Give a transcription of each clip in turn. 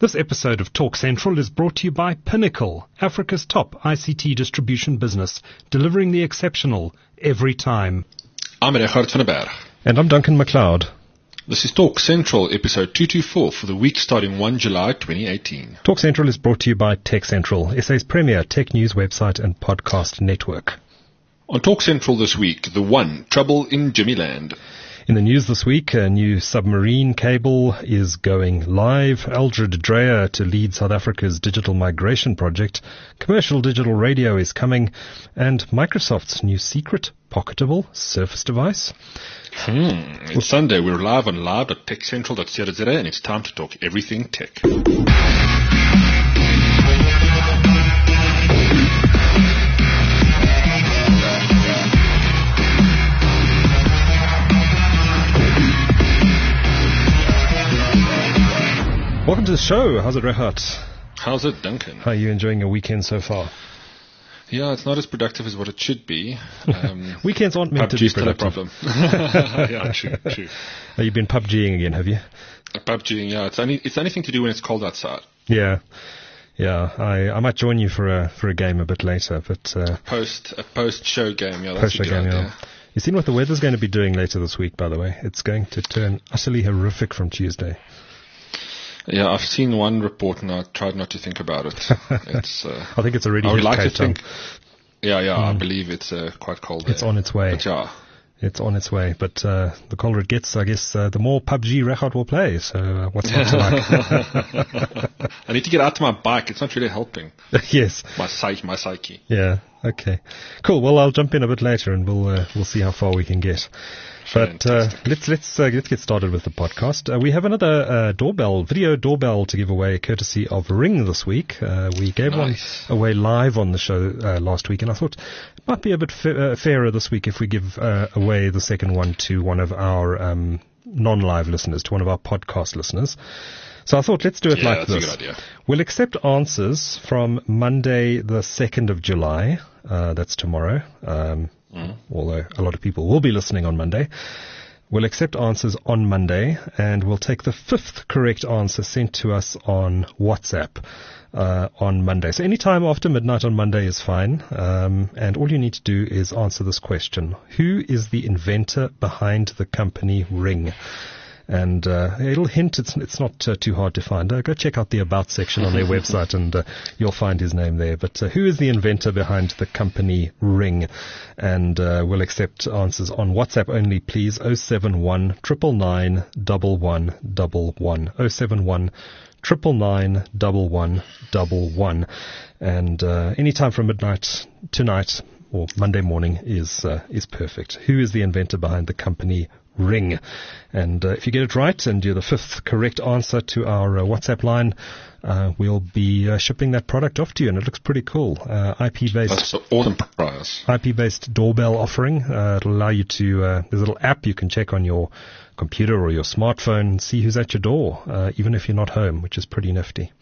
This episode of Talk Central is brought to you by Pinnacle, Africa's top ICT distribution business, delivering the exceptional every time. I'm Richard van der Berg. And I'm Duncan McLeod. This is Talk Central, episode 224 for the week starting 1 July 2018. Talk Central is brought to you by Tech Central, SA's premier tech news website and podcast network. On Talk Central this week, the one, trouble in Jimmyland. In the news this week, a new submarine cable is going live. Aldred Dreyer to lead South Africa's digital migration project. Commercial digital radio is coming. And Microsoft's new secret pocketable Surface device. It's Sunday. We're live on live.techcentral.co.za and it's time to talk everything tech. Welcome to the show. How's it, Rehat? How's it, Duncan? How are you enjoying your weekend so far? Yeah, it's not as productive as what it should be. Weekends aren't meant to be productive. PUBG's still a problem. Yeah, true. You've been PUBGing again, have you? PUBGing, yeah. It's anything to do when it's cold outside. Yeah. I might join you for a game a bit later, but a post show game. Yeah, that's a good idea. Yeah. You've seen what the weather's going to be doing later this week, by the way. It's going to turn utterly horrific from Tuesday. Yeah, I've seen one report and I tried not to think about it. It's. I think it's already. I would like to Cape Town. think. Yeah. I believe it's quite cold. It's on its way. But yeah. It's on its way, but the colder it gets, I guess, the more PUBG Rehat will play. So what's not to like? I need to get out to my bike. It's not really helping. Yes. My psyche. Yeah. Okay. Cool. Well, I'll jump in a bit later, and we'll see how far we can get. But let's get started with the podcast. We have another video doorbell to give away, courtesy of Ring this week. We gave one away live on the show last week, and I thought it might be a bit fairer this week if we give away the second one to one of our non-live listeners, to one of our podcast listeners. So I thought, let's do it like this. That's a good idea. We'll accept answers from Monday, the 2nd of July. That's tomorrow. Although a lot of people will be listening on Monday. We'll accept answers on Monday, and we'll take the 5th correct answer sent to us on WhatsApp on Monday. So any time after midnight on Monday is fine. And all you need to do is answer this question. Who is the inventor behind the company Ring? And it'll hint it's not too hard to find. Go check out the About section on their website and you'll find his name there. But who is the inventor behind the company Ring? And we'll accept answers on WhatsApp only, please. 071 999 1111. 071 999 1111. And any time from midnight tonight or Monday morning is perfect. Who is the inventor behind the company Ring? And if you get it right and you're the 5th correct answer to our WhatsApp line, we'll be shipping that product off to you, and it looks pretty cool. IP-based. That's an awesome prize. IP-based doorbell offering. It'll allow you to, there's a little app you can check on your computer or your smartphone and see who's at your door, even if you're not home, which is pretty nifty.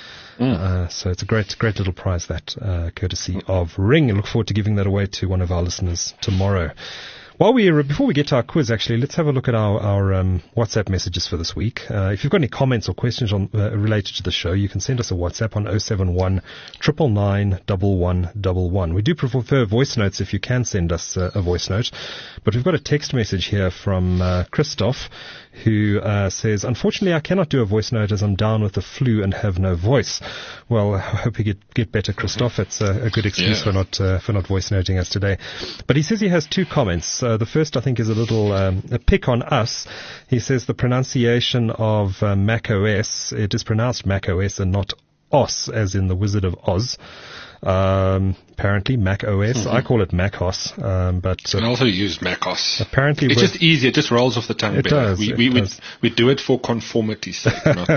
So it's a great little prize, that courtesy of Ring. I look forward to giving that away to one of our listeners tomorrow. Before we get to our quiz, actually, let's have a look at our WhatsApp messages for this week. If you've got any comments or questions related to the show, you can send us a WhatsApp on 071 999 1111. We do prefer voice notes if you can send us a voice note. But we've got a text message here from Christoph, who says, unfortunately, I cannot do a voice note as I'm down with the flu and have no voice. Well, I hope you get better, Christoph. It's a good excuse for not voice noting us today. But he says he has 2 comments. The first, I think, is a little a pick on us. He says the pronunciation of Mac OS, it is pronounced Mac OS and not OS, as in the Wizard of Oz. Apparently Mac OS. I call it Mac OS. But you can also use Mac OS. Apparently, it's just easier. It just rolls off the tongue better. We do it for conformity's sake, not.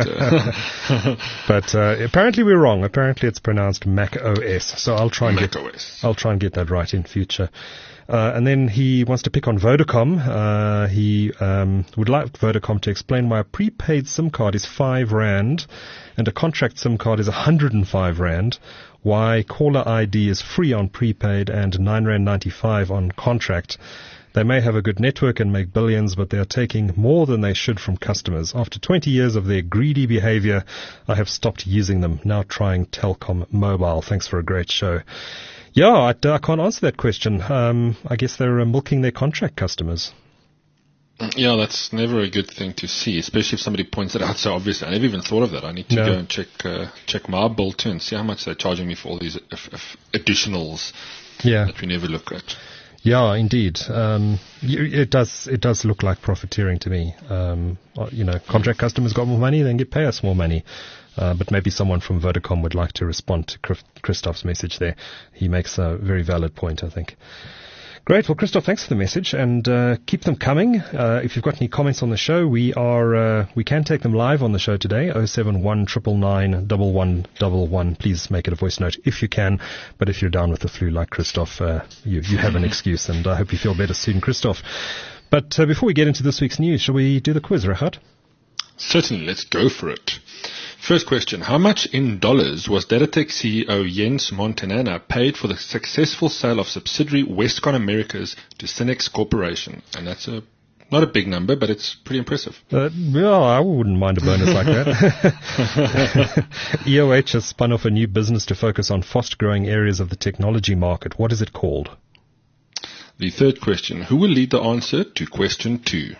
But apparently we're wrong. Apparently it's pronounced Mac OS. So I'll try and get that right in future. And then he wants to pick on Vodacom. He would like Vodacom to explain why a prepaid SIM card is R5 and a contract SIM card is R105. Why caller ID is free on prepaid and R9.95 on contract. They may have a good network and make billions, but they are taking more than they should from customers. After 20 years of their greedy behavior, I have stopped using them. Now trying Telkom Mobile. Thanks for a great show. Yeah, I can't answer that question. I guess they're milking their contract customers. Yeah, that's never a good thing to see, especially if somebody points it out so obviously. I never even thought of that. I need to go and check my bill too and see how much they're charging me for all these additionals that we never look at. Yeah, indeed. It does look like profiteering to me. Contract customers got more money, then pay us more money. But maybe someone from Vodacom would like to respond to Christoph's message there. He makes a very valid point, I think. Great. Well, Christoph, thanks for the message, and keep them coming. If you've got any comments on the show, we can take them live on the show today. 071 999 1111. Please make it a voice note if you can. But if you're down with the flu like Christoph, you have an excuse, and I hope you feel better soon, Christoph. But before we get into this week's news, shall we do the quiz, Rehat? Certainly. Let's go for it. First question, how much in dollars was Datatec CEO Jens Montanana paid for the successful sale of subsidiary Westcon Americas to Cinex Corporation? And that's not a big number, but it's pretty impressive. I wouldn't mind a bonus like that. EOH has spun off a new business to focus on fast-growing areas of the technology market. What is it called? The third question, who will lead the answer to question 2?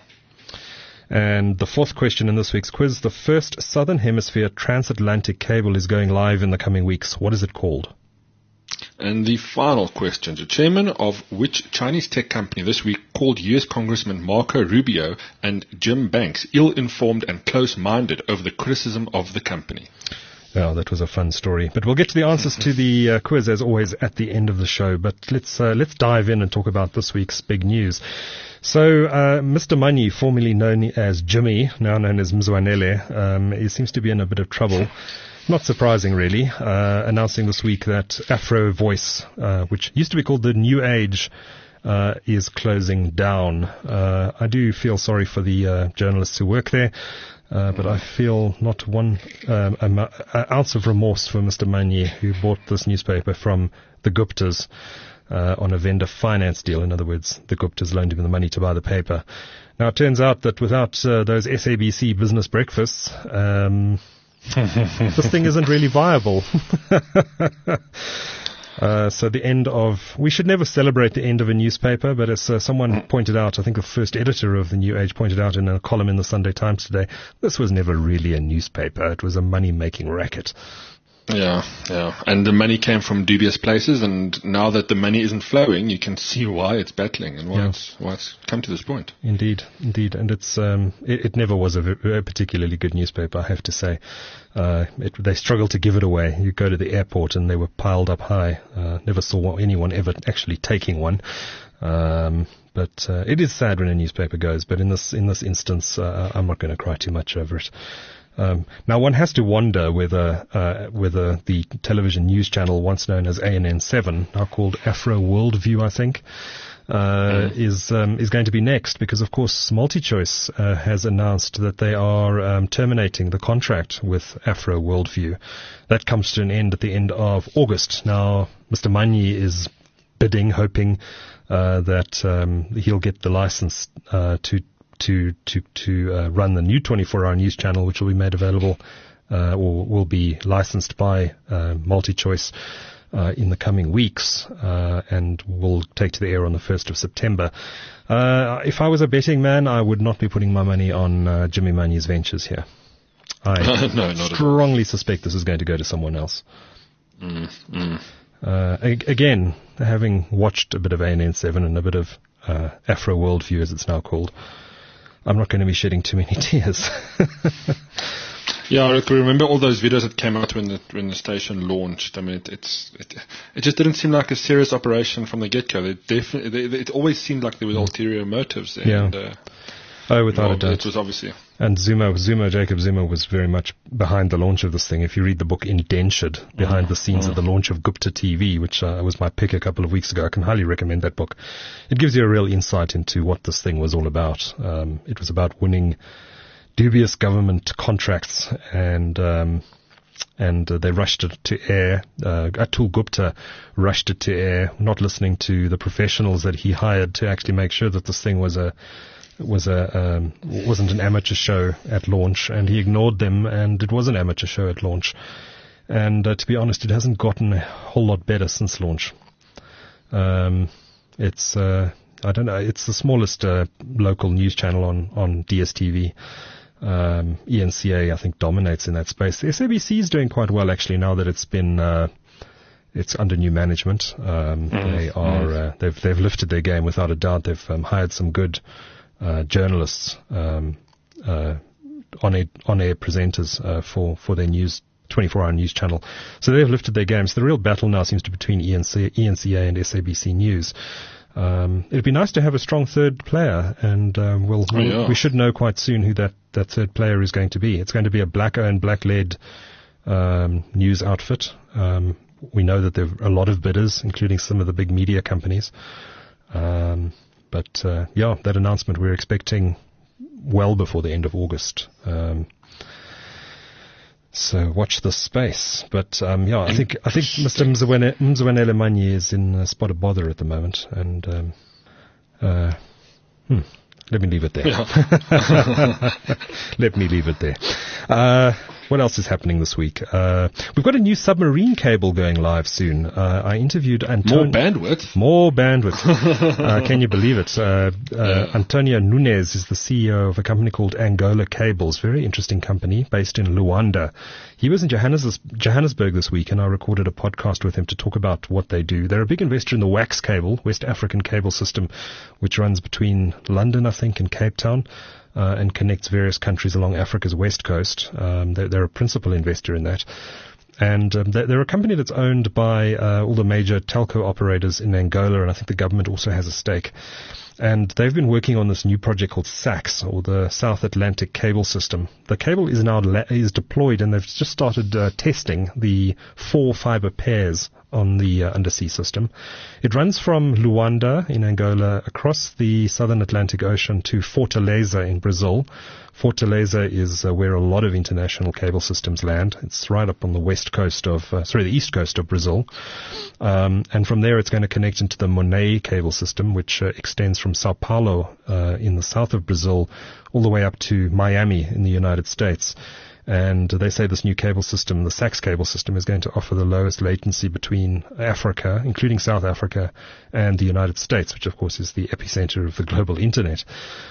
And the fourth question in this week's quiz, the first Southern Hemisphere transatlantic cable is going live in the coming weeks. What is it called? And the final question, the chairman of which Chinese tech company this week called U.S. Congressman Marco Rubio and Jim Banks ill-informed and close-minded over the criticism of the company? Oh, that was a fun story. But we'll get to the answers to the quiz, as always, at the end of the show. But let's dive in and talk about this week's big news. So, Mr. Manyi, formerly known as Jimmy, now known as Mzwanele, he seems to be in a bit of trouble. Not surprising, really, announcing this week that Afro Voice, which used to be called the New Age, is closing down. I do feel sorry for the journalists who work there, but I feel not one ounce of remorse for Mr. Manyi, who bought this newspaper from the Guptas. On a vendor finance deal. In other words, the Guptas loaned him the money to buy the paper. Now, it turns out that without those SABC business breakfasts, this thing isn't really viable. So we should never celebrate the end of a newspaper, but as someone pointed out, I think the first editor of the New Age pointed out in a column in the Sunday Times today, this was never really a newspaper. It was a money-making racket. Yeah. And the money came from dubious places, and now that the money isn't flowing, you can see why it's battling and why it's come to this point. Indeed. And it's it never was a particularly good newspaper, I have to say. They struggled to give it away. You go to the airport and they were piled up high. Never saw anyone ever actually taking one. But it is sad when a newspaper goes. But in this instance, I'm not going to cry too much over it. Now, one has to wonder whether the television news channel once known as ANN7, now called Afro Worldview, I think, is going to be next, because, of course, MultiChoice has announced that they are terminating the contract with Afro Worldview. That comes to an end at the end of August. Now, Mr. Manyi is hoping that he'll get the license to run the new 24-hour news channel, which will be made available or will be licensed by MultiChoice in the coming weeks and will take to the air on the 1st of September. If I was a betting man, I would not be putting my money on Jimmy Manyi's ventures here. I strongly suspect this is going to go to someone else. Again, having watched a bit of ANN7 and a bit of Afro Worldview, as it's now called, I'm not going to be shedding too many tears. Yeah, I remember all those videos that came out when the station launched. I mean, it just didn't seem like a serious operation from the get-go. It always seemed like there was ulterior motives there. Yeah. Without a doubt. It was obviously. And Jacob Zuma was very much behind the launch of this thing. If you read the book Indentured, behind the scenes of the launch of Gupta TV, which was my pick a couple of weeks ago, I can highly recommend that book. It gives you a real insight into what this thing was all about. It was about winning dubious government contracts and they rushed it to air. Atul Gupta rushed it to air, not listening to the professionals that he hired to actually make sure that this thing wasn't an amateur show at launch, and he ignored them, and it was an amateur show at launch. And to be honest, it hasn't gotten a whole lot better since launch. It's I don't know. It's the smallest local news channel on DSTV. ENCA, I think, dominates in that space. The SABC is doing quite well, actually, now that it's under new management. They've lifted their game without a doubt. They've hired some good journalists, on-air presenters for their news 24-hour news channel. So they've lifted their game. So the real battle now seems to be between ENCA and SABC News. It'd be nice to have a strong third player, and we should know quite soon who that third player is going to be. It's going to be a black-owned, black-led news outfit. We know that there are a lot of bidders, including some of the big media companies. That announcement we're expecting well before the end of August. So watch this space. But I think Mr. Mzwanele Manyi is in a spot of bother at the moment, and let me leave it there. Yeah. Let me leave it there. What else is happening this week? We've got a new submarine cable going live soon. I interviewed More bandwidth. Can you believe it? Antonio Nunes is the CEO of a company called Angola Cables. Very interesting company based in Luanda. He was in Johannesburg this week, and I recorded a podcast with him to talk about what they do. They're a big investor in the WAX cable, West African Cable System, which runs between London, I think, and Cape Town. And connects various countries along Africa's west coast. They're a principal investor in that. And they're a company that's owned by all the major telco operators in Angola, and I think the government also has a stake. And they've been working on this new project called SACS, or the South Atlantic Cable System. The cable is now deployed, and they've just started testing the 4 fiber pairs on the undersea system. It runs from Luanda in Angola across the southern Atlantic Ocean to Fortaleza in Brazil. Fortaleza is where a lot of international cable systems land. It's right up on the the east coast of Brazil. And from there it's going to connect into the Monet cable system, which extends from Sao Paulo in the south of Brazil all the way up to Miami in the United States. And they say this new cable system, the SACS cable system, is going to offer the lowest latency between Africa, including South Africa, and the United States, which of course is the epicenter of the global internet.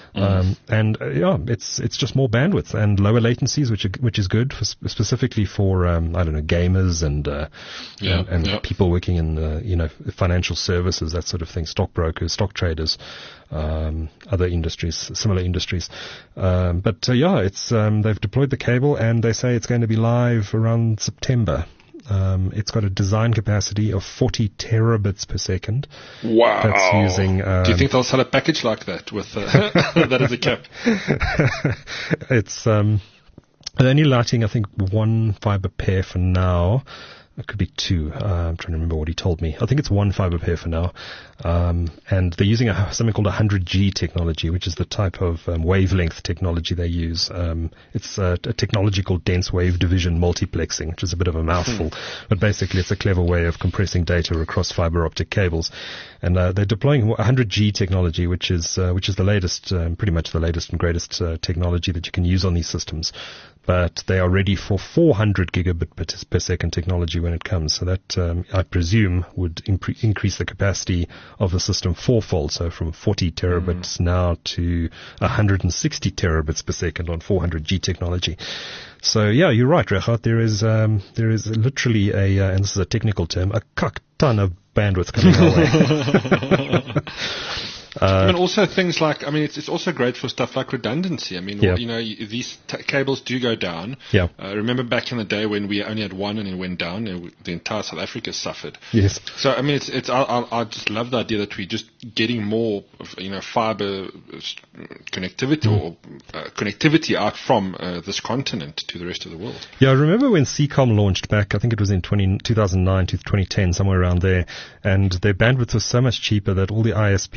It's just more bandwidth and lower latencies, which is good specifically for gamers and people working in financial services, that sort of thing, stockbrokers, stock traders, other industries, similar industries. They've deployed the cable, and they say it's going to be live around September. It's got a design capacity of 40 terabits per second. Wow. That's using, do you think they'll sell a package like that with that as a cap? It's they're only lighting, I think, 1 fiber pair for now. It could be 2. I'm trying to remember what he told me. I think it's 1 fiber pair for now. And they're using something called 100G technology, which is the type of wavelength technology they use. It's a technology called dense wave division multiplexing, which is a bit of a mouthful. But basically, it's a clever way of compressing data across fiber optic cables. And they're deploying 100G technology, which is the latest, pretty much the latest and greatest technology that you can use on these systems. But they are ready for 400 gigabit per second technology when it comes. So that, I presume, would increase the capacity of the system fourfold. So from 40 terabits now to 160 terabits per second on 400G technology. So yeah, you're right, Regardt. There is literally and this is a technical term, a cuck ton of bandwidth coming our way. Also things like, it's also great for stuff like redundancy. These cables do go down. Yeah. Remember back in the day when we only had one and it went down, the entire South Africa suffered. Yes. So, I just love the idea that we're just getting more, fiber connectivity or connectivity out from this continent to the rest of the world. Yeah, I remember when CCOM launched back, I think it was in 2009 to 2010, somewhere around there, and their bandwidth was so much cheaper that all the ISPs, I think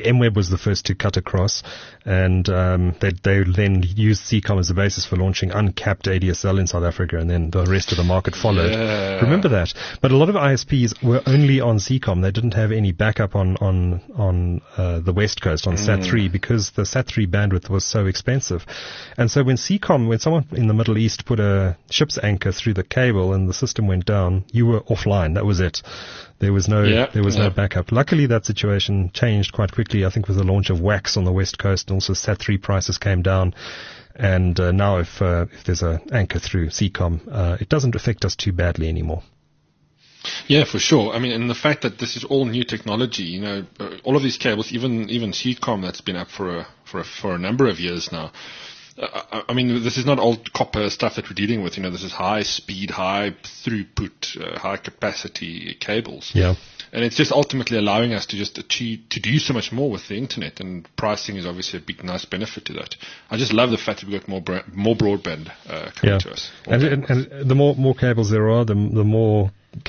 MWeb was the first to cut across, and they then used Seacom as the basis for launching uncapped ADSL in South Africa, and then the rest of the market followed. Yeah. Remember that? But a lot of ISPs were only on Seacom. They didn't have any backup on the West Coast, on Sat3, because the Sat3 bandwidth was so expensive. And so when someone in the Middle East put a ship's anchor through the cable and the system went down, you were offline. That was it. There was no backup. Luckily, that situation changed quite quickly, I think, with the launch of WAX on the West Coast, and also Sat3 prices came down. And now if there's an anchor through Seacom, it doesn't affect us too badly anymore. Yeah, for sure. I mean, and the fact that this is all new technology, all of these cables, even Seacom, that's been up for a number of years now. I mean, this is not old copper stuff that we're dealing with. This is high speed, high throughput, high capacity cables. Yeah. And it's just ultimately allowing us to just to do so much more with the internet, and pricing is obviously a big, nice benefit to that. I just love the fact that we've got more broadband coming to us. And the more cables there are, the more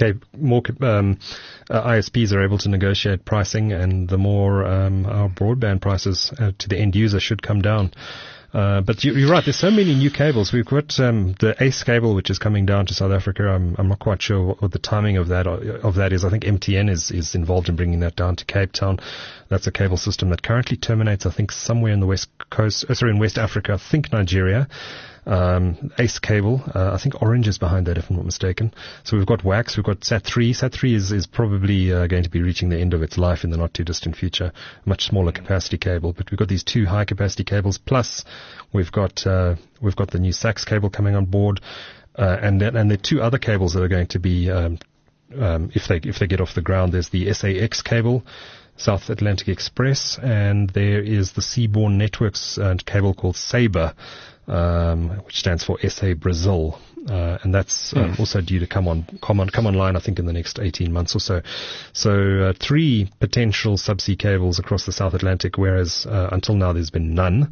ISPs are able to negotiate pricing, and the more our broadband prices to the end user should come down. But you're right. There's so many new cables. We've got the ACE cable, which is coming down to South Africa. I'm not quite sure what the timing of that is. I think MTN is involved in bringing that down to Cape Town. That's a cable system that currently terminates, I think, somewhere in the West Coast. In West Africa. I think Nigeria. ACE cable. I think Orange is behind that, if I'm not mistaken. So we've got WAX, we've got Sat3. Sat3 is probably going to be reaching the end of its life in the not too distant future. Much smaller capacity cable, but we've got these two high capacity cables. Plus, we've got the new SAX cable coming on board, and there are two other cables that are going to be, if they get off the ground. There's the SAX cable, South Atlantic Express, and there is the Seaborne Networks cable called SABRE, which stands for SA Brazil, and that's also due to come online, I think, in the next 18 months or so. So 3 potential subsea cables across the South Atlantic, whereas until now there's been none.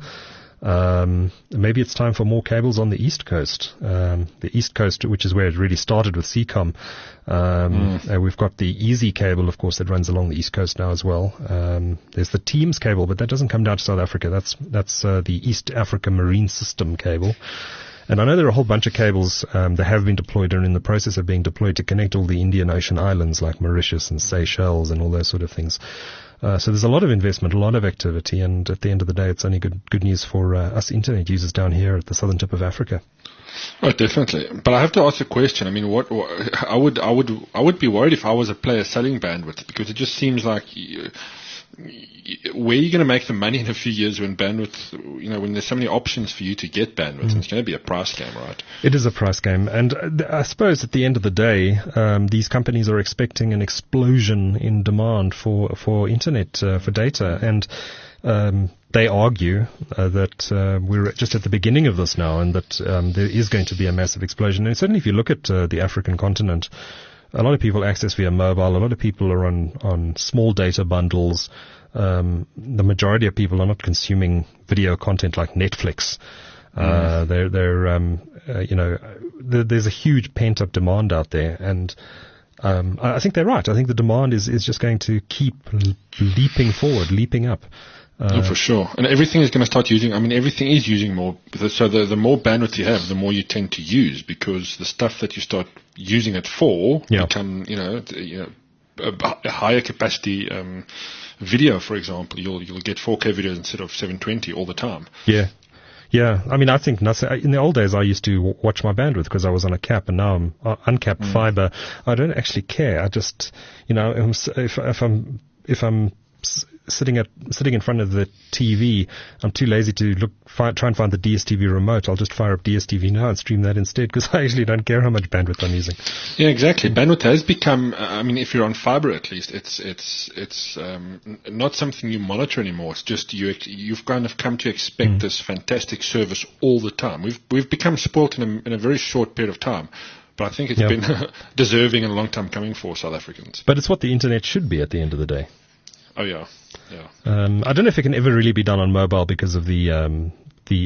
Maybe it's time for more cables on the East Coast. The East Coast, which is where it really started with Seacom. We've got the Easy cable, of course, that runs along the East Coast now as well. There's the Teams cable, but that doesn't come down to South Africa. That's the East Africa Marine System cable. And I know there are a whole bunch of cables that have been deployed and are in the process of being deployed to connect all the Indian Ocean islands like Mauritius and Seychelles and all those sort of things. So there's a lot of investment, a lot of activity, and at the end of the day, it's only good news for us internet users down here at the southern tip of Africa. Oh, definitely. But I have to ask a question. I mean, I would be worried if I was a player selling bandwidth, because it just seems like where are you going to make the money in a few years when bandwidth, when there's so many options for you to get bandwidth, and it's going to be a price game, right? It is a price game. And I suppose at the end of the day, these companies are expecting an explosion in demand for internet, for data. And they argue that we're just at the beginning of this now, and that there is going to be a massive explosion. And certainly if you look at the African continent, a lot of people access via mobile. A lot of people are on small data bundles. The majority of people are not consuming video content like Netflix. There's a huge pent-up demand out there, and I think they're right. I think the demand is just going to keep leaping up. For sure. And everything is going to start everything is using more. So the more bandwidth you have, the more you tend to use, because the stuff that you start using it for become, a higher capacity video, for example. You'll get 4K videos instead of 720 all the time. Yeah. Yeah, I mean, I think in the old days I used to watch my bandwidth because I was on a cap, and now I'm uncapped fiber. I don't actually care. I just, if I'm sitting in front of the TV, I'm too lazy to try and find the DSTV remote. I'll just fire up DSTV now and stream that instead, because I actually don't care how much bandwidth I'm using. Yeah, exactly. Bandwidth has become, if you're on fiber at least, it's not something you monitor anymore. It's just you've kind of come to expect this fantastic service all the time. We've become spoilt in a very short period of time. But I think it's been deserving and a long time coming for South Africans. But it's what the internet should be at the end of the day. Oh yeah. I don't know if it can ever really be done on mobile because of the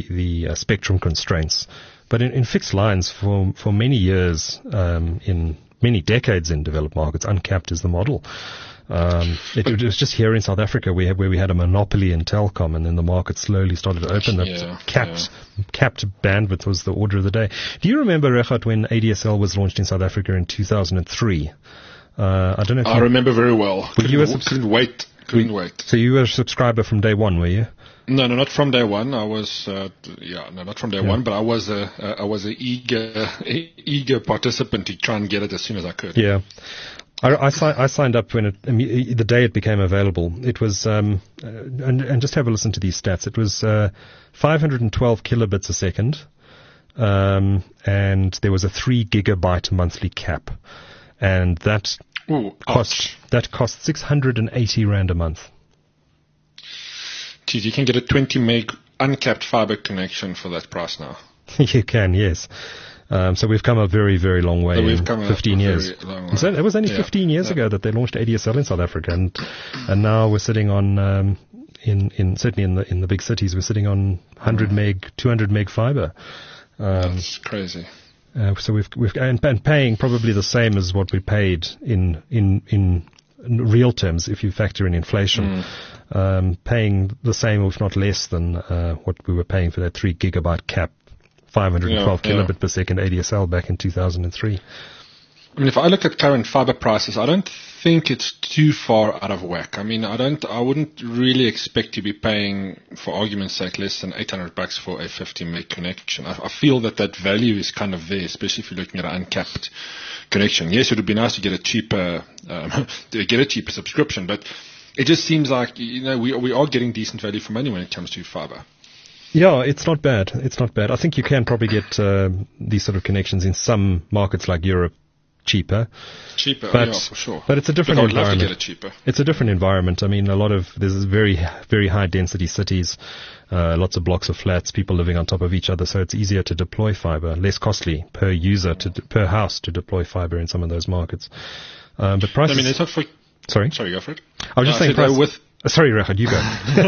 spectrum constraints. But in fixed lines, for many years in many decades in developed markets. Uncapped is the model. It was just here in South Africa where we had a monopoly in telecom, and then the market slowly started to open. That capped bandwidth was the order of the day. Do you remember, Regardt, when ADSL was launched in South Africa in 2003? I don't know if I remember very well. Couldn't wait. So you were a subscriber from day one, were you? No, not from day one. I was, not from day one, but I was a eager participant to try and get it as soon as I could. Yeah. I signed up when the day it became available. It was, and just have a listen to these stats. It was 512 kilobits a second, and there was a 3 gigabyte monthly cap, and that cost 680 rand a month. Geez, you can get a 20 meg uncapped fiber connection for that price now. You can, yes. So we've come a very, very long way in 15 years. So it was only 15 years ago that they launched ADSL in South Africa, and now we're sitting on certainly in the big cities, we're sitting on 100 meg, 200 meg fiber. That's crazy. So we've and paying probably the same as what we paid in real terms if you factor in inflation. Paying the same, if not less, than what we were paying for that 3 gigabyte cap. 512 kilobit per second ADSL back in 2003. I mean, if I look at current fiber prices, I don't think it's too far out of whack. I mean, I wouldn't really expect to be paying, for argument's sake, less than $800 for a 50 meg connection. I feel that value is kind of there, especially if you're looking at an uncapped connection. Yes, it would be nice to get a cheaper, subscription, but it just seems like, we are getting decent value for money when it comes to fiber. Yeah, it's not bad. I think you can probably get these sort of connections in some markets like Europe cheaper. But, for sure. But it's a different environment. I'd love to get it cheaper. It's a different environment. I mean, there's very, very high density cities, lots of blocks of flats, people living on top of each other, so it's easier to deploy fiber, less costly per user per house to deploy fiber in some of those markets. But prices. I mean, it's not for. Sorry, go for it. I was just saying price. Sorry, Regardt, you go.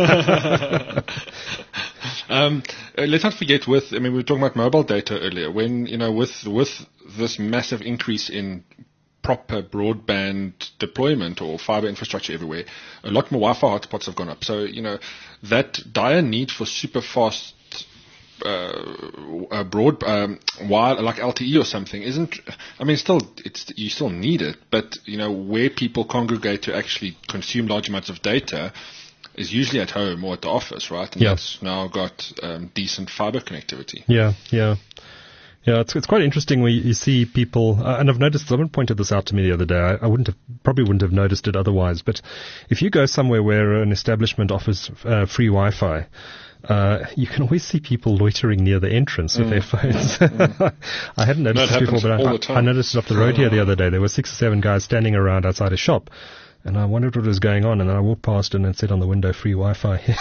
Let's not forget we were talking about mobile data earlier. When, with this massive increase in proper broadband deployment or fiber infrastructure everywhere, a lot more Wi-Fi hotspots have gone up. So, that dire need for super fast broad wire like LTE or something you still need it, but where people congregate to actually consume large amounts of data is usually at home or at the office, right? And that's now got decent fiber connectivity. Yeah, it's quite interesting when you see people, and I've noticed, someone pointed this out to me the other day, I probably wouldn't have noticed it otherwise, but if you go somewhere where an establishment offers free Wi-Fi, you can always see people loitering near the entrance with their phones. I hadn't noticed this before, but I noticed it off the road here the other day. There were 6 or 7 guys standing around outside a shop, and I wondered what was going on, and then I walked past and it said on the window, free Wi-Fi.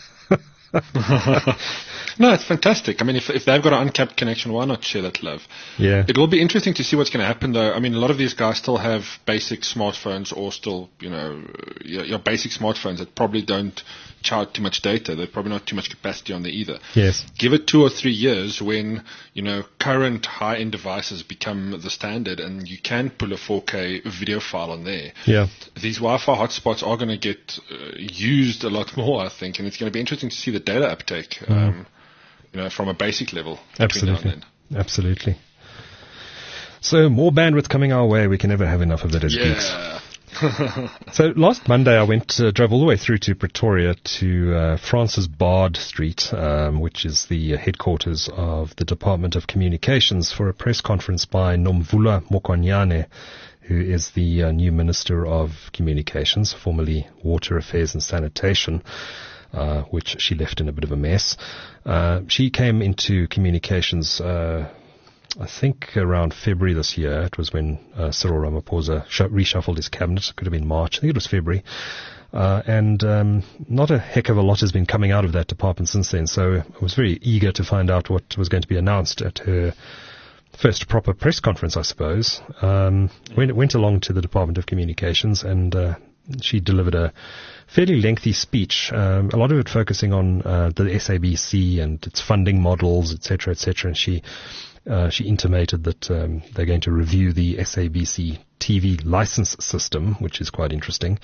No, it's fantastic. I mean, if they've got an uncapped connection, why not share that love? Yeah. It will be interesting to see what's going to happen, though. I mean, a lot of these guys still have basic smartphones or still, your basic smartphones that probably don't charge too much data. There's probably not too much capacity on there either. Yes. Give it 2 or 3 years when, current high-end devices become the standard and you can pull a 4K video file on there. Yeah. These Wi-Fi hotspots are going to get used a lot more, I think, and it's going to be interesting to see the data uptake. From a basic level. Absolutely. So more bandwidth coming our way. We can never have enough of it as geeks. So last Monday I drove all the way through to Pretoria to Francis Bard Street, which is the headquarters of the Department of Communications, for a press conference by Nomvula Mokonyane, who is the new Minister of Communications, formerly Water Affairs and Sanitation. Which she left in a bit of a mess. She came into communications, I think around February this year. It was when Cyril Ramaphosa reshuffled his cabinet. It could have been March. I think it was February. And not a heck of a lot has been coming out of that department since then. So I was very eager to find out what was going to be announced at her first proper press conference, I suppose. Went along to the Department of Communications, and she delivered a fairly lengthy speech, a lot of it focusing on the SABC and its funding models, etc., etc. And she she intimated that they're going to review the SABC TV license system, which is quite interesting.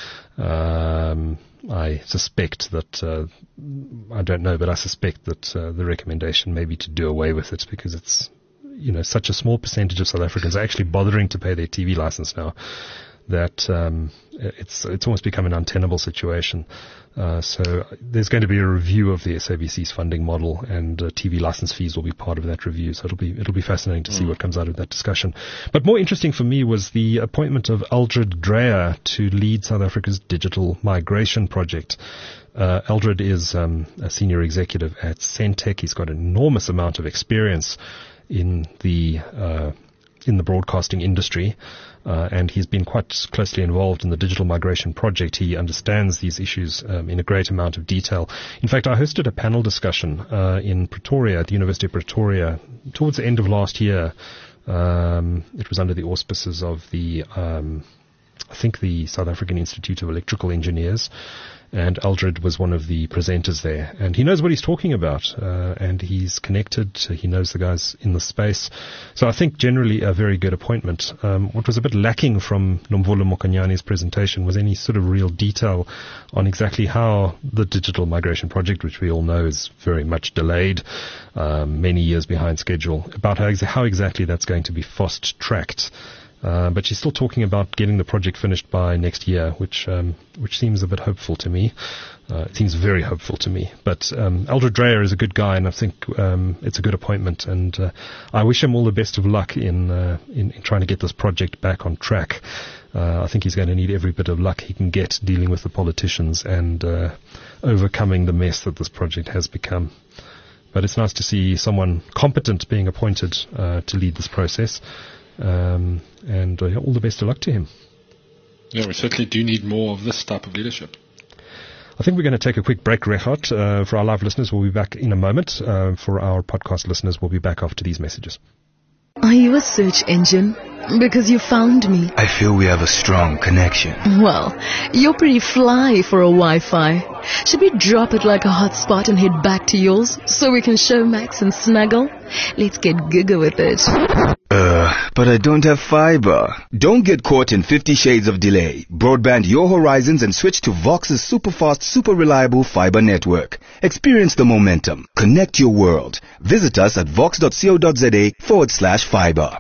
I suspect that, I don't know, but I suspect that the recommendation may be to do away with it, because it's, such a small percentage of South Africans are actually bothering to pay their TV license now, that it's almost become an untenable situation. So there's going to be a review of the SABC's funding model, and TV license fees will be part of that review. So it'll be fascinating to see what comes out of that discussion. But more interesting for me was the appointment of Aldred Dreyer to lead South Africa's digital migration project. Aldred is a senior executive at Centec. He's got an enormous amount of experience in the broadcasting industry, and he's been quite closely involved in the digital migration project. He understands these issues in a great amount of detail. In fact, I hosted a panel discussion in Pretoria, at the University of Pretoria, towards the end of last year. It was under the auspices of the South African Institute of Electrical Engineers, and Aldred was one of the presenters there. And he knows what he's talking about, and he's connected. He knows the guys in the space. So I think generally a very good appointment. What was a bit lacking from Nomvula Mokanyane's presentation was any sort of real detail on exactly how the digital migration project, which we all know is very much delayed, many years behind schedule, about how exactly that's going to be fast-tracked. But she's still talking about getting the project finished by next year, which seems a bit hopeful to me. It seems very hopeful to me. But Aldred Dreyer is a good guy, and I think it's a good appointment. And I wish him all the best of luck in trying to get this project back on track. I think he's going to need every bit of luck he can get dealing with the politicians and overcoming the mess that this project has become. But it's nice to see someone competent being appointed to lead this process. And all the best of luck to him. Yeah, we certainly do need more of this type of leadership. I think we're going to take a quick break, Rehat. For our live listeners, we'll be back in a moment. For our podcast listeners, we'll be back after these messages. Are you a search engine? Because you found me. I feel we have a strong connection. Well, you're pretty fly for a Wi-Fi. Should we drop it like a hotspot and head back to yours so we can show Max and snuggle? Let's get giga with it. But I don't have fiber. Don't get caught in 50 shades of delay. Broadband your horizons and switch to Vox's super fast, super reliable fiber network. Experience the momentum. Connect your world. Visit us at vox.co.za/fiber.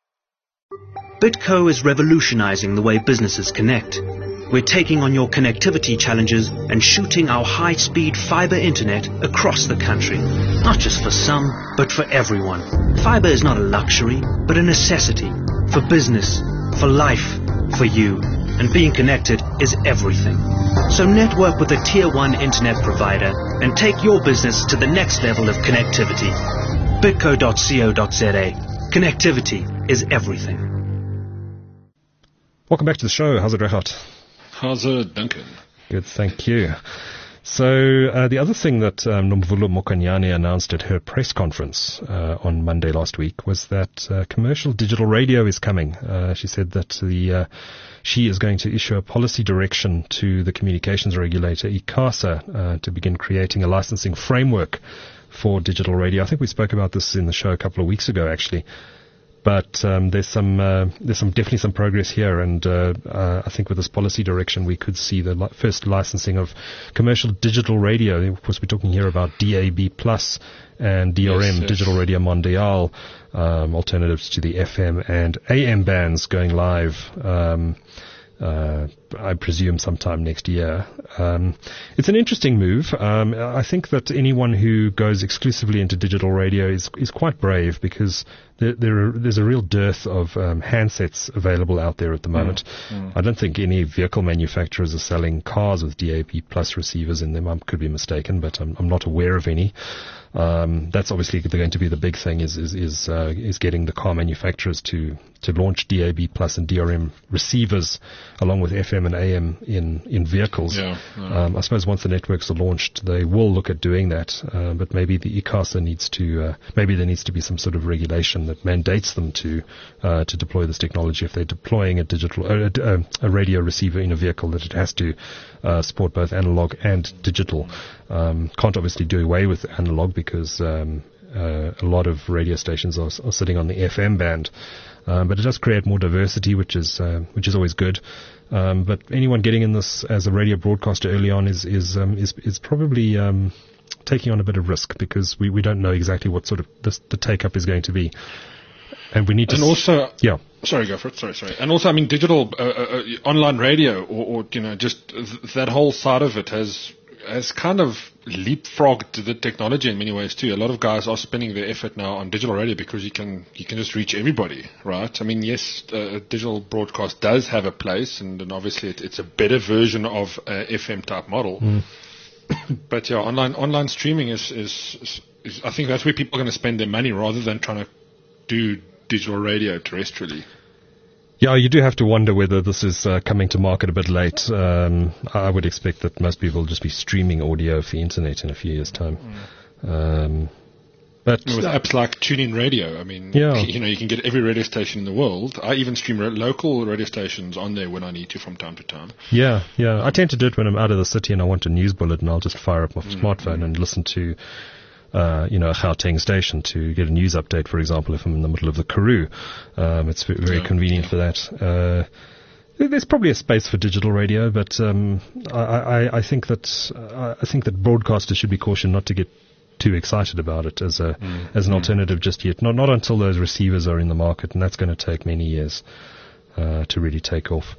Bitco is revolutionizing the way businesses connect. We're taking on your connectivity challenges and shooting our high-speed fiber internet across the country. Not just for some, but for everyone. Fiber is not a luxury, but a necessity. For business, for life, for you. And being connected is everything. So network with a Tier 1 internet provider and take your business to the next level of connectivity. Bitco.co.za. Connectivity is everything. Welcome back to the show. How's it, Rehat? How's it, Duncan? Good, thank you. So the other thing that Nomvula Mokanyane announced at her press conference on Monday last week was that commercial digital radio is coming. She said that she is going to issue a policy direction to the communications regulator, ICASA, to begin creating a licensing framework for digital radio. I think we spoke about this in the show a couple of weeks ago, actually. But there's definitely some progress here, and I think with this policy direction we could see the first licensing of commercial digital radio. Of course, we're talking here about DAB Plus and DRM, yes. Digital Radio Mondial, alternatives to the FM and AM bands going live. I presume sometime next year. It's an interesting move. I think that anyone who goes exclusively into digital radio is quite brave, because there's a real dearth of handsets available out there at the moment. I don't think any vehicle manufacturers are selling cars with DAB plus receivers in them. I could be mistaken, but I'm not aware of any. That's obviously going to be the big thing is getting the car manufacturers to launch DAB plus and DRM receivers along with FM and AM in vehicles. I suppose once the networks are launched, they will look at doing that. But maybe the ICASA needs to, maybe there needs to be some sort of regulation that mandates them to deploy this technology. If they're deploying a radio receiver in a vehicle, that it has to support both analog and digital. Can't obviously do away with analog because a lot of radio stations are sitting on the FM band. But it does create more diversity, which is always good. But anyone getting in this as a radio broadcaster early on is probably taking on a bit of risk, because we don't know exactly what sort of the take-up is going to be. And we need to... And also... Yeah. Sorry, go for it. Sorry. And also, I mean, digital, online radio, or just that whole side of it has kind of leapfrogged the technology in many ways too. A lot of guys are spending their effort now on digital radio because you can just reach everybody, right? I mean, yes, digital broadcast does have a place, and obviously it's a better version of a FM type model. But yeah, online streaming is I think that's where people are going to spend their money rather than trying to do digital radio terrestrially. Yeah, you do have to wonder whether this is coming to market a bit late. I would expect that most people will just be streaming audio for internet in a few years' time. But with apps like TuneIn Radio, I mean, yeah. You can get every radio station in the world. I even stream local radio stations on there when I need to from time to time. Yeah. I tend to do it when I'm out of the city and I want a news bulletin. I'll just fire up my smartphone and listen to a Gauteng station to get a news update, for example, if I'm in the middle of the Karoo. It's very convenient for that. There's probably a space for digital radio, but I think that broadcasters should be cautioned not to get too excited about it as an alternative just yet. Not until those receivers are in the market, and that's going to take many years to really take off.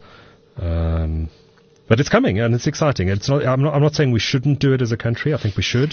But it's coming, and it's exciting. I'm not saying we shouldn't do it as a country. I think we should.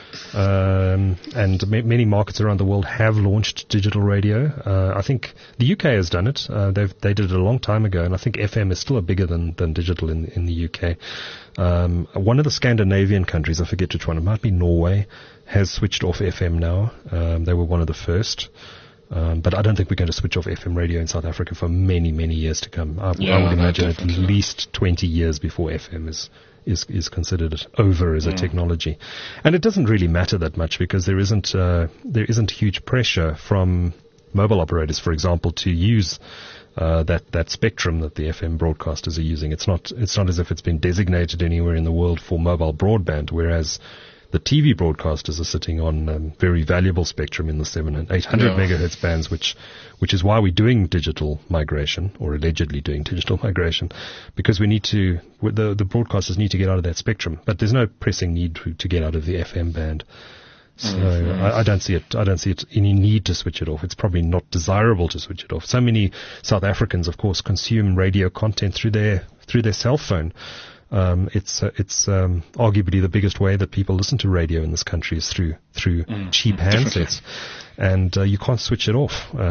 And many markets around the world have launched digital radio. I think the UK has done it. They did it a long time ago, and I think FM is still bigger than digital in the UK. One of the Scandinavian countries, I forget which one, it might be Norway, has switched off FM now. They were one of the first. But I don't think we're going to switch off FM radio in South Africa for many, many years to come. I would imagine at least 20 years before FM is considered over as a technology. And it doesn't really matter that much, because there isn't huge pressure from mobile operators, for example, to use that spectrum that the FM broadcasters are using. It's not as if it's been designated anywhere in the world for mobile broadband, whereas the TV broadcasters are sitting on very valuable spectrum in the 700 and 800 megahertz bands, which is why we're doing digital migration, or allegedly doing digital migration, because the broadcasters need to get out of that spectrum. But there's no pressing need to get out of the FM band. So I don't see it any need to switch it off. It's probably not desirable to switch it off. So many South Africans, of course, consume radio content through their cell phone. It's arguably the biggest way that people listen to radio in this country is through cheap handsets, and you can't switch it off.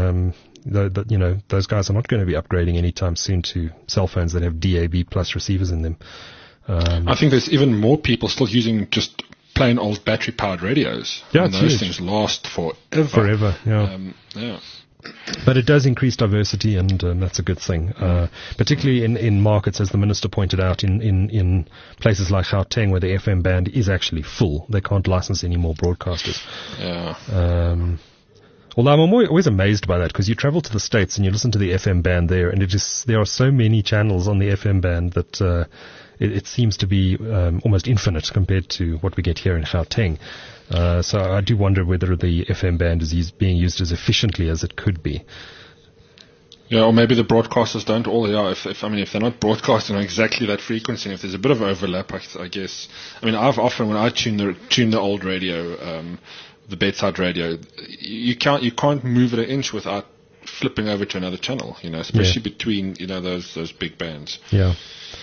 Those guys are not going to be upgrading anytime soon to cell phones that have DAB plus receivers in them. I think there's even more people still using just plain old battery powered radios. Yeah, and those things last forever. Forever, yeah. But it does increase diversity, and that's a good thing. Particularly in markets, as the Minister pointed out, in places like Gauteng, where the FM band is actually full. They can't license any more broadcasters. Yeah. Although I'm always amazed by that, because you travel to the States and you listen to the FM band there, and there are so many channels on the FM band that it seems to be almost infinite compared to what we get here in Gauteng. So I do wonder whether the FM band is being used as efficiently as it could be. Yeah, or maybe the broadcasters don't all. Yeah, if they're not broadcasting on exactly that frequency, if there's a bit of overlap, I guess. I mean, I've often, when I tune the old radio, the bedside radio, you can't move it an inch without flipping over to another channel. Especially between those big bands. Yeah.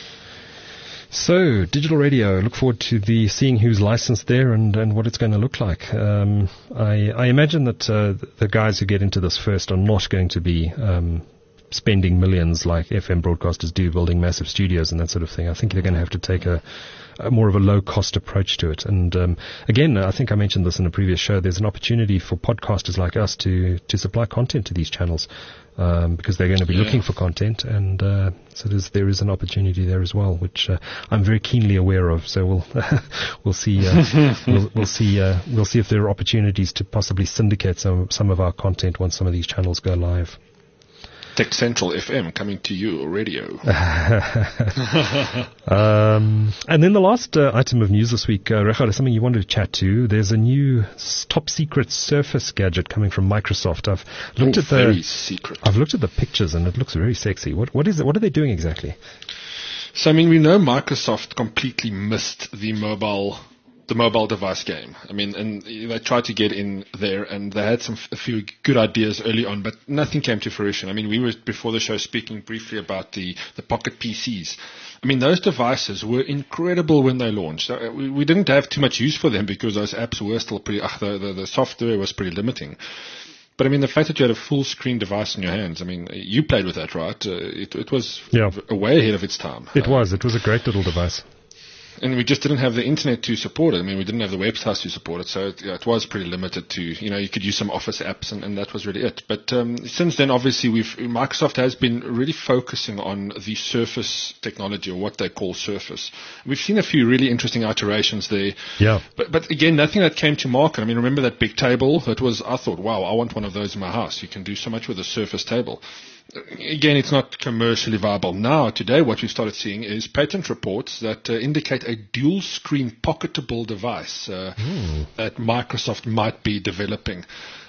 So, digital radio, look forward to seeing who's licensed there and what it's going to look like. I imagine that the guys who get into this first are not going to be spending millions like FM broadcasters do, building massive studios and that sort of thing. I think they're going to have to take a more of a low-cost approach to it. And again, I think I mentioned this in a previous show, there's an opportunity for podcasters like us to supply content to these channels, because they're going to be looking for content, and so there is an opportunity there as well, which I'm very keenly aware of. So we'll see we'll see if there are opportunities to possibly syndicate some of our content once some of these channels go live. Tech Central FM coming to you radio. And then the last item of news this week, Rechard, is something you wanted to chat to. There's a new top secret Surface gadget coming from Microsoft. I've looked at the pictures and it looks very sexy. What is it? What are they doing exactly? So, I mean, we know Microsoft completely missed the mobile device game. I mean, and they tried to get in there, and they had a few good ideas early on, but nothing came to fruition. I mean, we were before the show speaking briefly about the Pocket PCs. I mean, those devices were incredible when they launched. We didn't have too much use for them because those apps were still pretty. The software was pretty limiting. But I mean, the fact that you had a full screen device in your hands, I mean, you played with that, right? It was way ahead of its time. It was a great little device. And we just didn't have the internet to support it. I mean, we didn't have the websites to support it, so it was pretty limited to, you could use some Office apps, and that was really it. But since then, obviously, Microsoft has been really focusing on the Surface technology, or what they call Surface. We've seen a few really interesting iterations there. Yeah. But again, nothing that came to market. I mean, remember that big table? I thought, wow, I want one of those in my house. You can do so much with a Surface table. Again, it's not commercially viable. Now, today, what we've started seeing is patent reports that indicate a dual-screen pocketable device that Microsoft might be developing.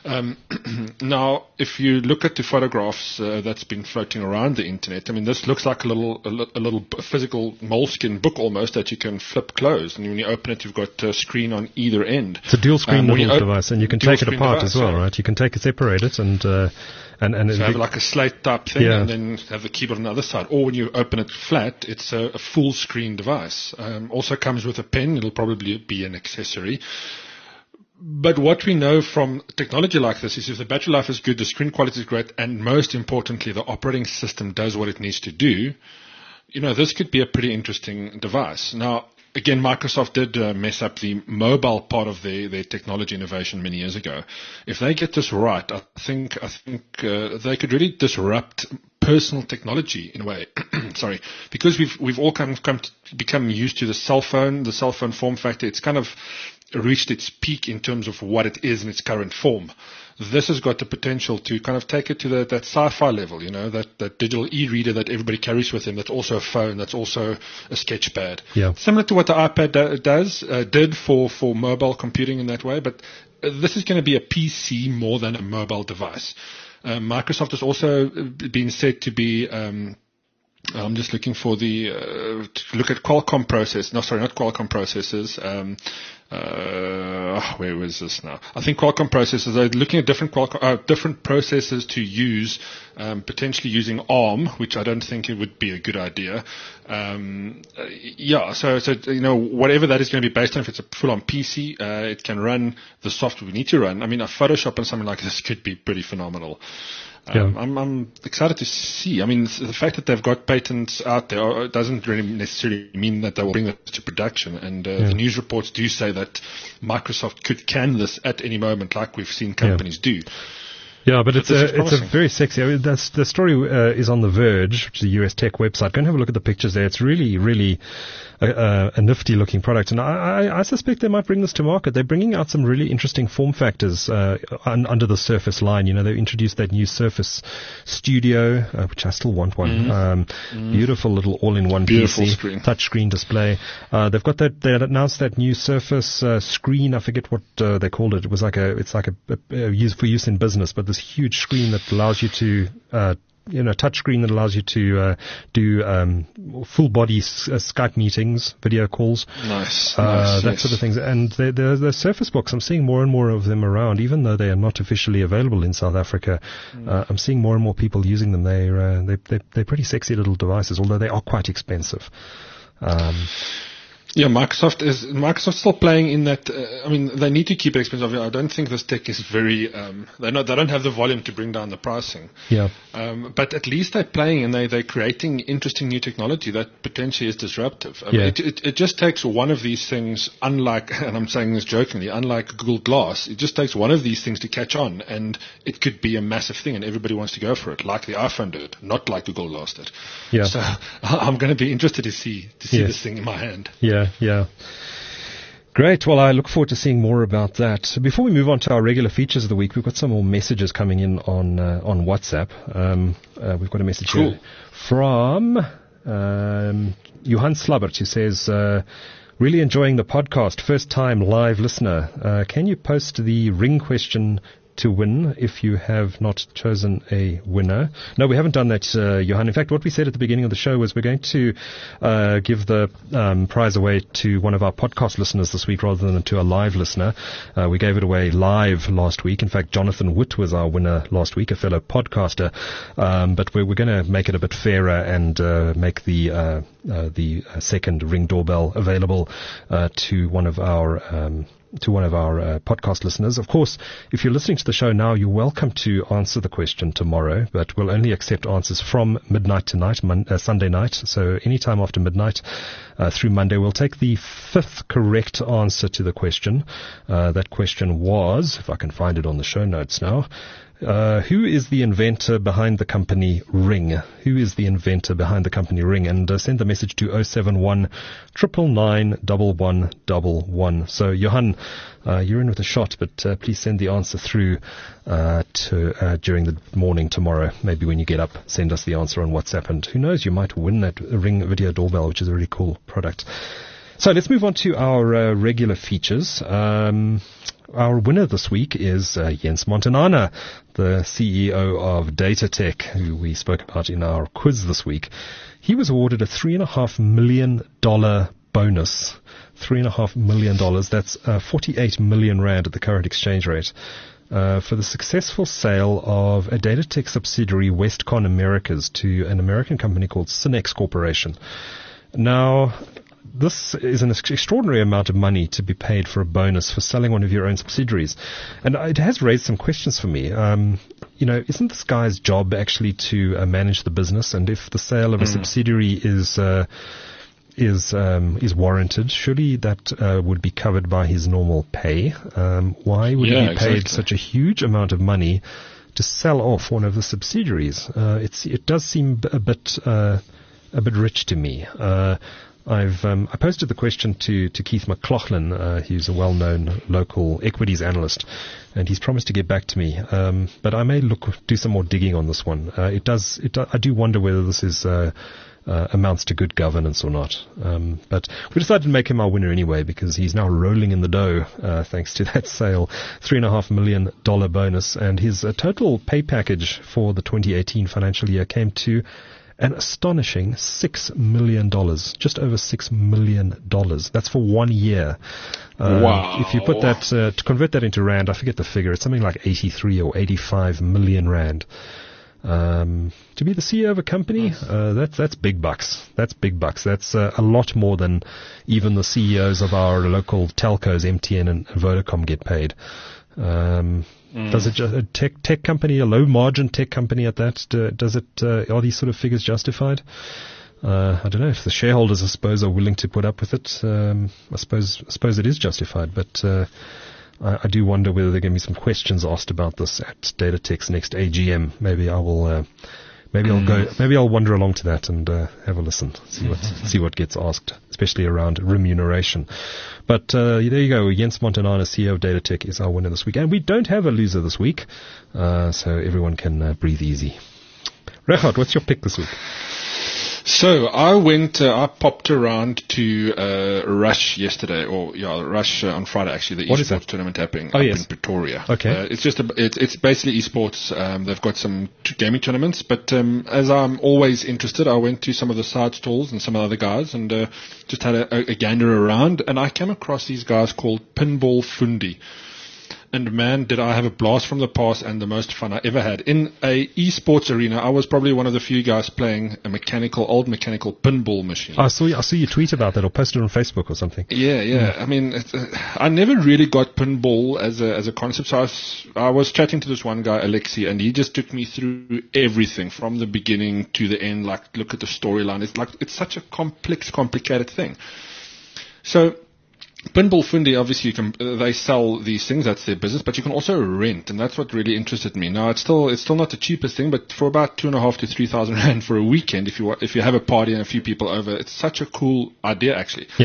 Now, if you look at the photographs that's been floating around the internet, I mean, this looks like a little physical moleskin book almost that you can flip closed, and when you open it, you've got a screen on either end. It's a dual-screen little device, and you can take it apart as well, right? You can separate it and have like a slate type thing, and then have the keyboard on the other side. Or when you open it flat, it's a full screen device. Also comes with a pen. It'll probably be an accessory. But what we know from technology like this is if the battery life is good, the screen quality is great, and most importantly, the operating system does what it needs to do, this could be a pretty interesting device. Now, again, Microsoft did mess up the mobile part of their technology innovation many years ago. If they get this right, I think they could really disrupt personal technology in a way. Sorry, because we've all come to become used to the cell phone form factor. It's kind of reached its peak in terms of what it is in its current form. This has got the potential to kind of take it to that sci-fi level, that digital e-reader that everybody carries with them, that's also a phone, that's also a sketch pad. Yeah. Similar to what the iPad did for mobile computing in that way, but this is going to be a PC more than a mobile device. Microsoft has also been said to be I'm just looking for to look at Qualcomm process. No, sorry, not Qualcomm processors. Where was this now? I think Qualcomm processors. They're looking at different processors to use, potentially using ARM, which I don't think it would be a good idea. So whatever that is going to be based on, if it's a full-on PC, it can run the software we need to run. I mean, a Photoshop and something like this could be pretty phenomenal. I'm excited to see. I mean, the fact that they've got patents out there doesn't really necessarily mean that they will bring it to production. And the news reports do say that Microsoft could can this at any moment, like we've seen companies do. Yeah, but it's a very sexy. I mean, the story is on The Verge, which is a US tech website. Go and have a look at the pictures there. It's really, really a nifty looking product, and I suspect they might bring this to market. They're bringing out some really interesting form factors under the Surface line. They've introduced that new Surface Studio, which I still want one. Beautiful little all-in-one PC, touchscreen display. They've got that. They announced that new Surface screen. I forget what they called it. It was it's like a use in business, but this huge screen that allows you to touch screen that allows you to do full body Skype meetings, video calls, that sort of things. And the Surface Books, I'm seeing more and more of them around, even though they are not officially available in South Africa. I'm seeing more and more people using them. They're pretty sexy little devices, although they are quite expensive. Yeah, Microsoft's still playing in that. I mean, they need to keep it expensive. I don't think this tech is very. They don't have the volume to bring down the pricing. Yeah. But at least they're playing and they're creating interesting new technology that potentially is disruptive. I mean, it just takes one of these things. Unlike, and I'm saying this jokingly, unlike Google Glass, it just takes one of these things to catch on, and it could be a massive thing, and everybody wants to go for it, like the iPhone did, not like Google Glass did. Yeah. So I'm going to be interested to see this thing in my hand. Yeah. Great. Well, I look forward to seeing more about that. Before we move on to our regular features of the week, we've got some more messages coming in on WhatsApp. We've got a message here from Johan Slabbert, who says, really enjoying the podcast. First time live listener. Can you post the ring question to win if you have not chosen a winner? No, we haven't done that, Johan. In fact, what we said at the beginning of the show was we're going to give the prize away to one of our podcast listeners this week rather than to a live listener. We gave it away live last week. In fact, Jonathan Witt was our winner last week, a fellow podcaster. But we're going to make it a bit fairer and make the second ring doorbell available to one of our podcast listeners. Of course, if you're listening to the show now, you're welcome to answer the question tomorrow, but we'll only accept answers from midnight tonight, Sunday night. So anytime after midnight through Monday, we'll take the fifth correct answer to the question. That question was, if I can find it on the show notes now, who is the inventor behind the company Ring? Who is the inventor behind the company Ring? And send the message to 071 999 1111. So, Johan, you're in with a shot, but please send the answer through during the morning tomorrow. Maybe when you get up, send us the answer on WhatsApp. And who knows, you might win that Ring video doorbell, which is a really cool product. So let's move on to our regular features. Our winner this week is Jens Montanana, the CEO of DataTech, who we spoke about in our quiz this week. He was awarded a $3.5 million bonus. $3.5 million. That's 48 million rand at the current exchange rate. For the successful sale of a DataTech subsidiary, Westcon Americas, to an American company called Synex Corporation. Now, this is an extraordinary amount of money to be paid for a bonus for selling one of your own subsidiaries. And it has raised some questions for me. Isn't this guy's job actually to manage the business? And if the sale of a subsidiary is warranted, surely that would be covered by his normal pay. Why would he be paid such a huge amount of money to sell off one of the subsidiaries? It does seem a bit rich to me. I posted the question to Keith McLaughlin. He's a well-known local equities analyst, and he's promised to get back to me. But I may do some more digging on this one. I do wonder whether this is amounts to good governance or not. But we decided to make him our winner anyway because he's now rolling in the dough thanks to that sale. $3.5 million bonus, and his total pay package for the 2018 financial year came to an astonishing $6 million, just over $6 million. That's for 1 year. Wow. If you put that, to convert that into rand, I forget the figure, it's something like 83 or 85 million rand. To be the CEO of a company, that's big bucks. That's big bucks. That's a lot more than even the CEOs of our local telcos, MTN and Vodacom, get paid. Does a tech company, a low margin tech company at that, are these sort of figures justified? I don't know if the shareholders, I suppose, are willing to put up with it. I suppose it is justified, but I do wonder whether there are going to be some questions asked about this at DataTech's next AGM. Maybe I'll wander along to that and have a listen, see what gets asked, especially around remuneration. But there you go. Jens Montanana, CEO of DataTech, is our winner this week, and we don't have a loser this week, so everyone can breathe easy. Regardt, what's your pick this week? So I popped around to Rush yesterday, Rush on Friday actually, the esports tournament happening in Pretoria. Okay. It's basically esports. They've got some gaming tournaments, but as I'm always interested, I went to some of the side stalls and some of the other guys and just had a gander around, and I came across these guys called Pinball Fundi. And man, did I have a blast from the past and the most fun I ever had. In a esports arena, I was probably one of the few guys playing a old mechanical pinball machine. I saw you tweet about that or post it on Facebook or something. Yeah. I mean, I never really got pinball as a concept. So I was chatting to this one guy, Alexi, and he just took me through everything from the beginning to the end. Like, look at the storyline. It's such a complex, complicated thing. So, Pinball Fundi, obviously, they sell these things. That's their business, but you can also rent, and that's what really interested me. Now, it's still not the cheapest thing, but for about 2,500 to 3,000 rand for a weekend, if you have a party and a few people over, it's such a cool idea, actually. Yeah.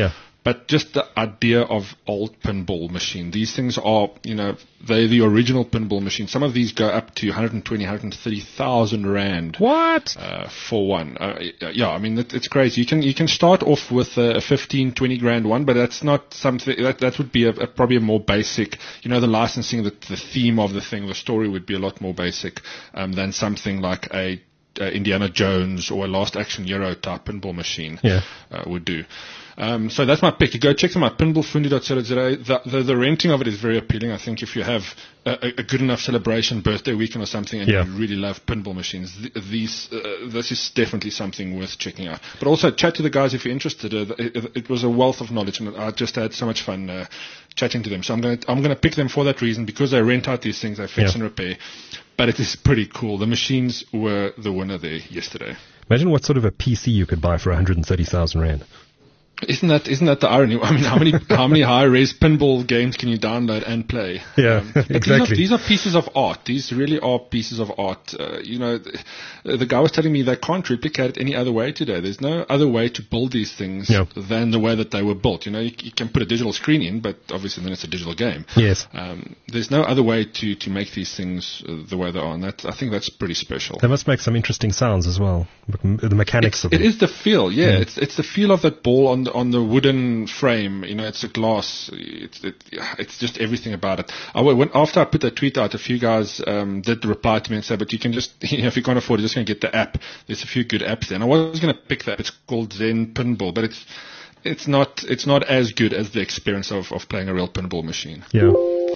But just the idea of old pinball machine. These things are, they're the original pinball machine. Some of these go up to 120, 130,000 rand. What? For one. It's crazy. You can start off with a 15, 20 grand one, but that's not something, that would be probably a more basic, the licensing, the theme of the thing, the story would be a lot more basic, than something like a Indiana Jones or a Last Action Hero type pinball machine would do. So that's my pick. You go check them out, pinballfundi.co.za. The renting of it is very appealing. I think if you have a good enough celebration, birthday weekend or something, and you really love pinball machines, this is definitely something worth checking out. But also chat to the guys if you're interested. It was a wealth of knowledge, and I just had so much fun chatting to them. So I'm going to pick them for that reason, because they rent out these things, they fix and repair. But it is pretty cool. The machines were the winner there yesterday. Imagine what sort of a PC you could buy for 130,000 rand. Isn't that the irony? I mean, how many high-res pinball games can you download and play? Yeah, exactly. These are pieces of art. These really are pieces of art. The guy was telling me they can't replicate it any other way today. There's no other way to build these things than the way that they were built. You can put a digital screen in, but obviously then it's a digital game. Yes. There's no other way to make these things the way they are, and I think that's pretty special. They must make some interesting sounds as well. The mechanics of it. It is the feel, It's the feel of that ball on the wooden frame. It's a glass. It's just everything about it. After I put that tweet out, a few guys did reply to me and say, but you can just, if you can't afford it, just going to get the app. There's a few good apps there. And I was going to pick that. It's called Zen Pinball, but it's not as good as the experience of playing a real pinball machine. Yeah.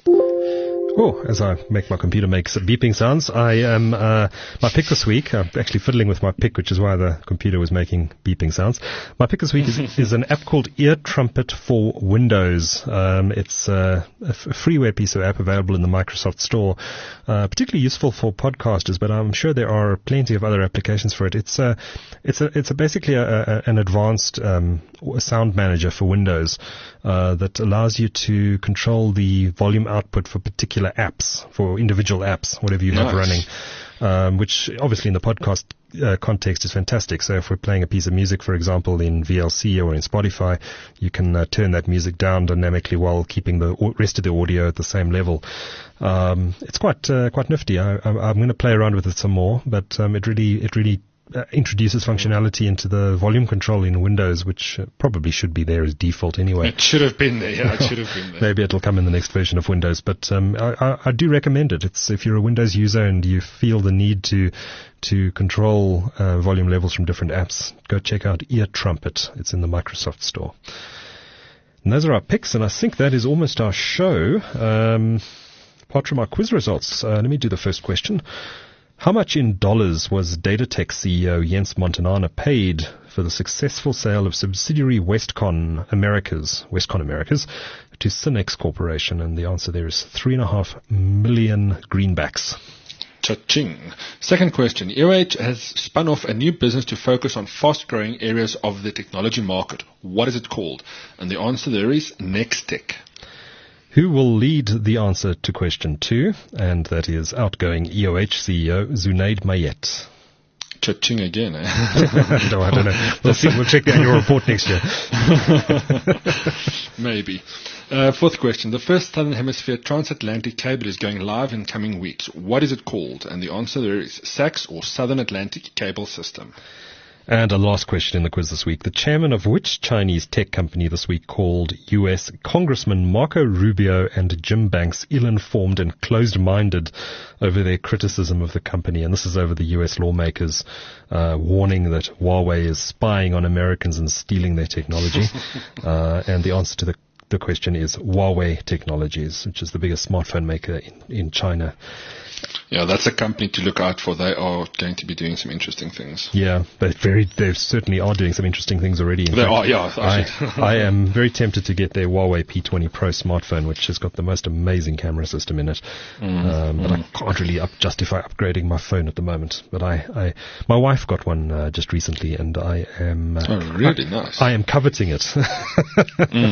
Oh, as I make my computer make some beeping sounds, I am, my pick this week, I'm actually fiddling with my pick, which is why the computer was making beeping sounds. My pick this week is an app called Ear Trumpet for Windows. It's a freeware piece of app available in the Microsoft Store, particularly useful for podcasters, but I'm sure there are plenty of other applications for it. It's basically an advanced sound manager for Windows that allows you to control the volume output for particular apps, for individual apps, whatever you have running, which obviously in the podcast context is fantastic. So if we're playing a piece of music, for example, in VLC or in Spotify, you can turn that music down dynamically while keeping the rest of the audio at the same level. It's quite nifty. I'm going to play around with it some more, but it really introduces functionality into the volume control in Windows, which probably should be there as default anyway. It should have been there. Yeah, it should have been there. Maybe it'll come in the next version of Windows, but I do recommend it. It's if you're a Windows user and you feel the need to control volume levels from different apps, go check out Ear Trumpet. It's in the Microsoft Store. And those are our picks, and I think that is almost our show. Apart from our quiz results, let me do the first question. How much in dollars was Datatec CEO Jens Montanana paid for the successful sale of subsidiary Westcon Americas to Synex Corporation? And the answer there is 3.5 million greenbacks. Cha-ching. Second question. EOH has spun off a new business to focus on fast-growing areas of the technology market. What is it called? And the answer there is Nextech. Who will lead the answer to question 2? And that is outgoing EOH CEO Zunaid Mayet. Cha-ching again, eh? No, I don't know. We'll see. We'll check the annual report next year. Maybe. Fourth question. The first Southern Hemisphere transatlantic cable is going live in coming weeks. What is it called? And the answer there is SACS, or Southern Atlantic Cable System. And a last question in the quiz this week. The chairman of which Chinese tech company this week called U.S. Congressman Marco Rubio and Jim Banks ill-informed and closed-minded over their criticism of the company? And this is over the U.S. lawmakers warning that Huawei is spying on Americans and stealing their technology. And the answer to the question is Huawei Technologies, which is the biggest smartphone maker in China. Yeah, that's a company to look out for. They are going to be doing some interesting things. Yeah, they certainly are doing some interesting things already. I am very tempted to get their Huawei P20 Pro smartphone, which has got the most amazing camera system in it. But I can't really justify upgrading my phone at the moment. But my wife got one just recently, and I am really nice. I am coveting it.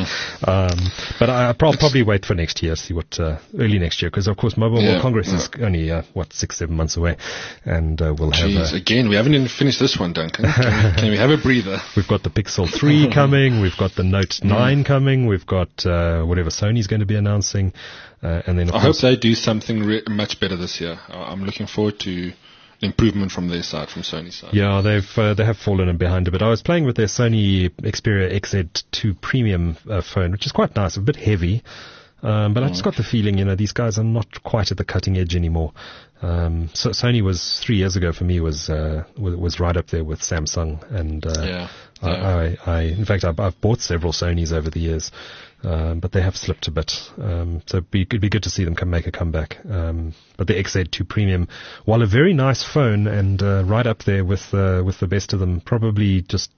But I'll probably wait for next year, see what early next year, because of course Mobile World Congress is only only 6-7 months away, and we'll have. Again, we haven't even finished this one, Duncan. Can we have a breather? We've got the Pixel 3 coming. We've got the Note 9 coming. We've got whatever Sony's going to be announcing, and then I hope they do something much better this year. I'm looking forward to improvement from their side, from Sony's side. Yeah, they have fallen behind a bit. I was playing with their Sony Xperia XZ2 Premium phone, which is quite nice, a bit heavy. But I just got the feeling, these guys are not quite at the cutting edge anymore. So Sony was 3 years ago for me was right up there with Samsung, and I in fact I've bought several Sonys over the years, but they have slipped a bit. So it'd be good to see them make a comeback. But the XZ2 Premium, while a very nice phone and right up there with the best of them, probably just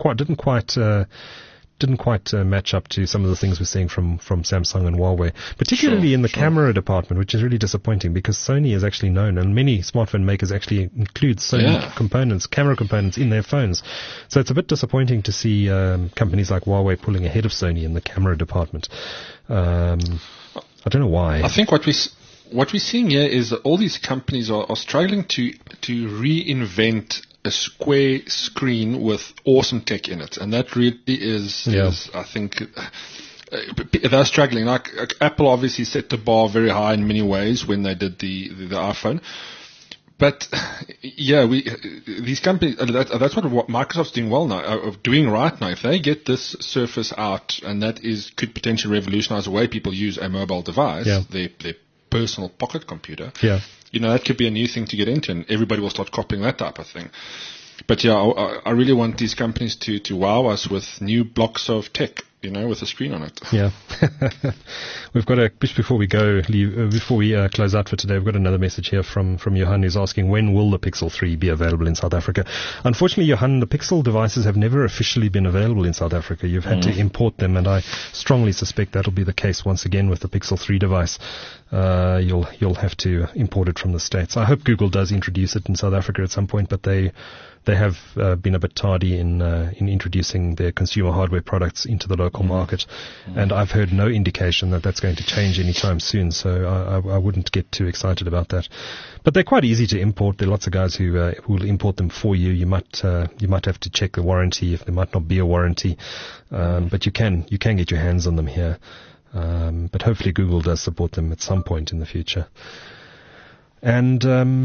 didn't quite match up to some of the things we're seeing from Samsung and Huawei, particularly in the camera department, which is really disappointing because Sony is actually known, and many smartphone makers actually include Sony components, camera components in their phones. So it's a bit disappointing to see companies like Huawei pulling ahead of Sony in the camera department. I don't know why. I think what we're seeing here is that all these companies are struggling to reinvent a square screen with awesome tech in it, and that really is I think they're struggling. Like Apple obviously set the bar very high in many ways when they did the iPhone, but these companies, that's what Microsoft's doing well now, doing right now. If they get this Surface out, and that could potentially revolutionize the way people use a mobile device, their personal pocket computer. Yeah. That could be a new thing to get into, and everybody will start copying that type of thing. But I really want these companies to wow us with new blocks of tech, with a screen on it. Yeah. We've got before we close out for today, we've got another message here from Johan, who's asking, when will the Pixel 3 be available in South Africa? Unfortunately, Johan, the Pixel devices have never officially been available in South Africa. You've had to import them, and I strongly suspect that'll be the case once again with the Pixel 3 device. You'll have to import it from the States. I hope Google does introduce it in South Africa at some point, but they have been a bit tardy in introducing their consumer hardware products into the local market, and I've heard no indication that that's going to change anytime soon. So I wouldn't get too excited about that. But they're quite easy to import. There are lots of guys who will import them for you. You might have to check the warranty if there might not be a warranty, but you can get your hands on them here. But hopefully Google does support them at some point in the future. And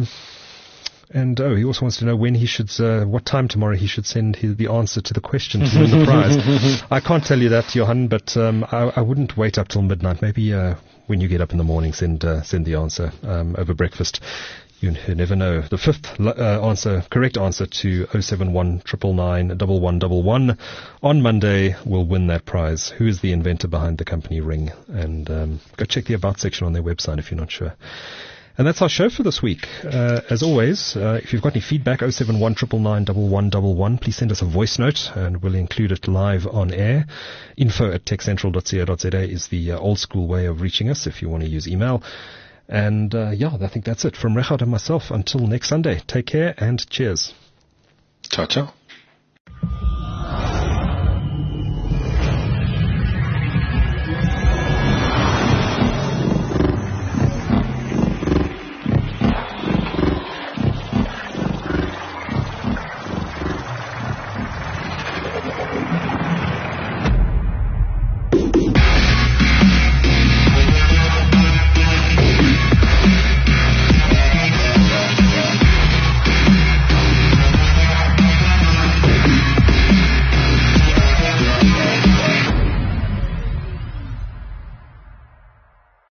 he also wants to know when he should, what time tomorrow he should send the answer to the question to win the prize. I can't tell you that, Johan, but I wouldn't wait up till midnight. Maybe when you get up in the morning, send the answer over breakfast. You never know. The fifth correct answer to 071 999 1111 on Monday will win that prize. Who is the inventor behind the company Ring? And go check the About section on their website if you're not sure. And that's our show for this week. As always, if you've got any feedback, 071 999 1111, please send us a voice note and we'll include it live on air. info@techcentral.co.za is the old school way of reaching us if you want to use email. And I think that's it from Regardt and myself. Until next Sunday, take care and cheers. Ciao, ciao.